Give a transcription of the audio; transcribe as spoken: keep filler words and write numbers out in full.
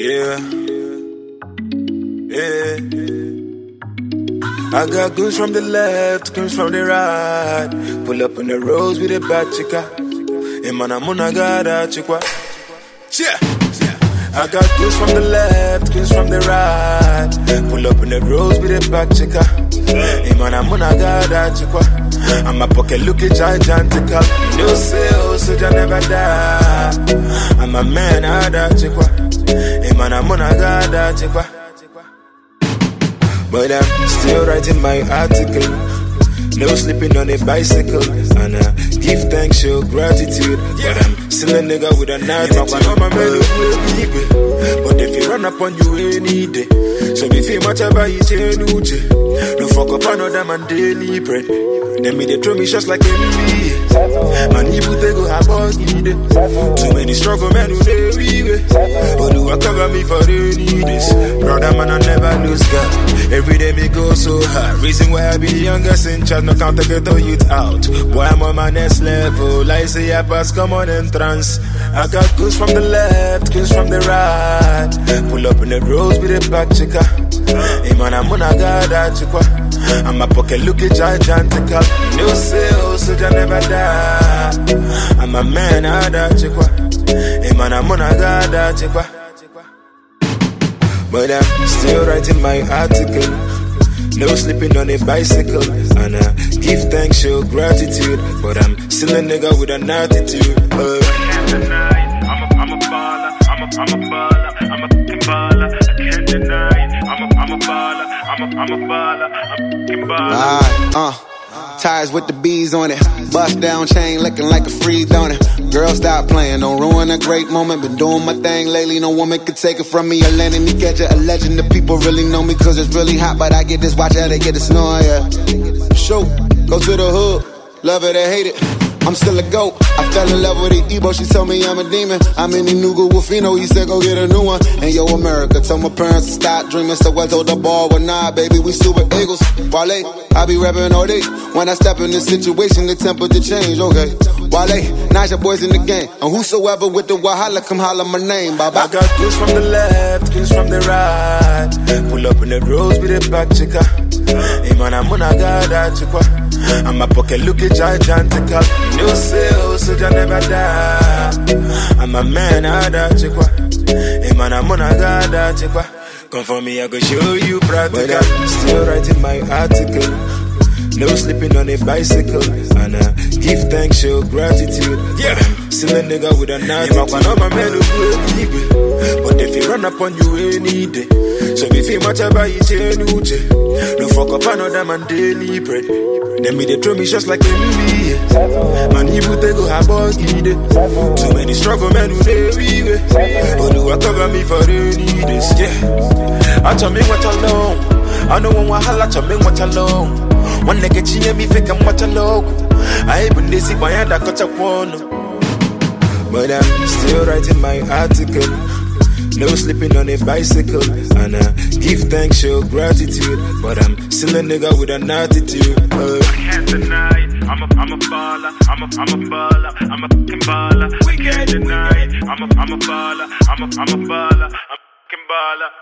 Yeah. Yeah. I got goons from the left, goons from the right. Pull up on the roads with a bad chica. And man, I'm gonna get a chica. Yeah. I got goons from the left, goons from the right. Pull up on the roads with a bad chica. And man, I'm gonna get a chica. And my pocket looking gigantical. You know, say, oh, so I never die. I'm a man, I that chica. And man, I'm gonna get a chica. But I'm still writing my article. No sleeping on a bicycle. And I give thanks, show gratitude. But I'm still a nigga with an attitude. But if you run up on you any day, so if you much about you, no fuck up another man daily bread. Then me they throw me shots like M B A. Man, you they go have all need it. Too many struggle men who they weave. But do I cover me for any days? Brother man, I never lose God. Every day me go so hard. Reason why I be the youngest in charge, no count to get the youth out. Boy, I'm on my next level. I say I pass, come on entrance. I got goons from the left, goons from the right. Pull up in the roads with a back chica. Hey man, I'm gonna get that chica. And my pocket looking gigantical. You know, say, oh, so I never die. I'm a man, I that chica. Hey man, I'm gonna get that chica. But I'm still writing my article. No sleeping on a bicycle. And I give thanks, show gratitude. But I'm still a nigga with an attitude. Uh. I can't deny it. I'm a, I'm a baller. I'm a, I'm a baller. I'm a fucking baller. I can't deny it. I'm a, I'm a baller. I'm a, I'm a baller. I'm a fucking baller. Alright, uh. Tires with the bees on it. Bust down chain looking like a free donut. Girl, stop playing, don't ruin a great moment. Been doing my thing lately, no woman could take it from me. Or letting me catch it, a legend. The people really know me cause it's really hot. But I get this watch out, they get the snow, yeah. Show, go to the hood, love it or hate it. I'm still a goat. I fell in love with the Ebo, she told me I'm a demon. I'm in the Nuga Wolfino, he said go get a new one. And yo, America, told my parents to stop dreaming. So I told the ball, well, nah, baby, we super eagles. Wale, I be rapping all day. When I step in this situation, the temperature change, okay. Wale, Naja boys in the game. And whosoever with the Wahala, come holler my name, bye-bye. I got goons from the left, goons from the right. Pull up in the roads with a back chica. Hey man, I'm gonna get that chica. And my pocket looking gigantical. You know, say, oh, so I never die. I'm a man, I that chica. Hey man, I'm gonna get that chica. Come for me, I go show you practical. But I'm still writing my article. No sleeping on a bicycle. And I give thanks, show gratitude. Yeah. But I'm still a nigga with an attitude. But if you run up on you any day, so if you much about you, no fuck up another man daily bread. Then me they throw me shots like M B A. Man, you they go have all need it. Too many struggle men who they weave. But do I cover me for any days? Yeah. I tell me what alone. I know one wahala to me what alone. One leg at me fake and what alone. I even they see my hand I cut a one. But I'm still writing my article. No sleeping on a bicycle. And I give thanks, show gratitude. But I'm still a nigga with an attitude. Uh. I can't deny it. I'm a, I'm a baller. I'm a, I'm a baller. I'm a fucking baller. We can't deny it. I'm a, I'm a baller. I'm a, I'm a baller. I'm a fucking baller.